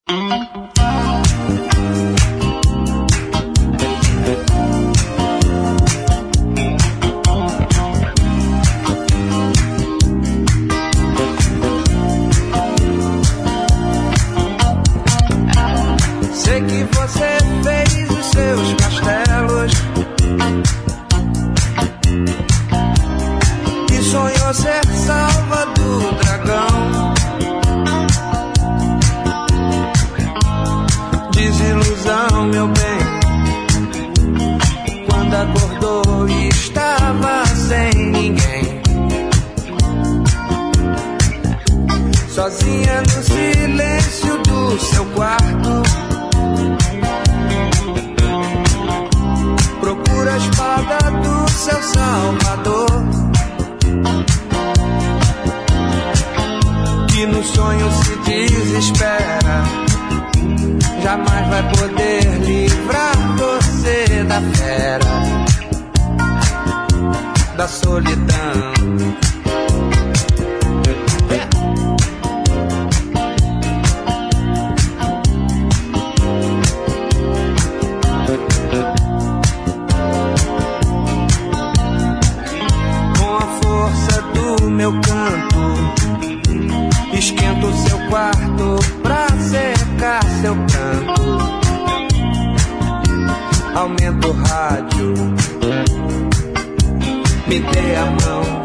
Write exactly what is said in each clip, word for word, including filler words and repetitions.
Sei que você fez os seus castelos e sonhou ser salva do dragão. Desilusão, meu bem, quando acordou e estava sem ninguém, sozinha no silêncio do seu quarto. Procura a espada do seu salvador, que no sonho se desespera, jamais vai poder livrar você da fera, da solidão. Meu canto, esquenta o seu quarto pra secar seu pranto. Aumenta o rádio, me dê a mão.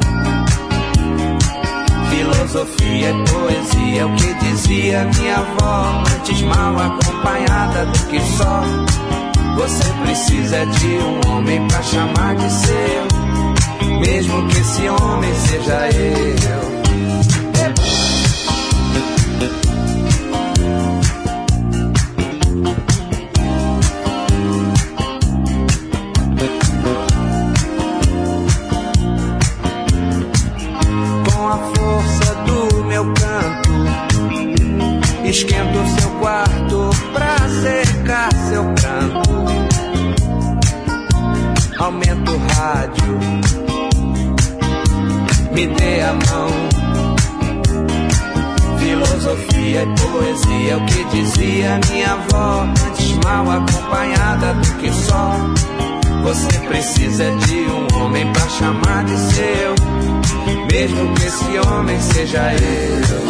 Filosofia e poesia, é o que dizia minha avó. Antes mal acompanhada do que só. Você precisa de um homem pra chamar de seu, mesmo que esse homem seja eu. Com a força do meu canto, esquento o seu quarto pra secar seu pranto. Aumenta o rádio, me dê a mão. Filosofia e poesia, é o que dizia minha avó. Antes mal acompanhada do que só. Você precisa de um homem pra chamar de seu, mesmo que esse homem seja eu.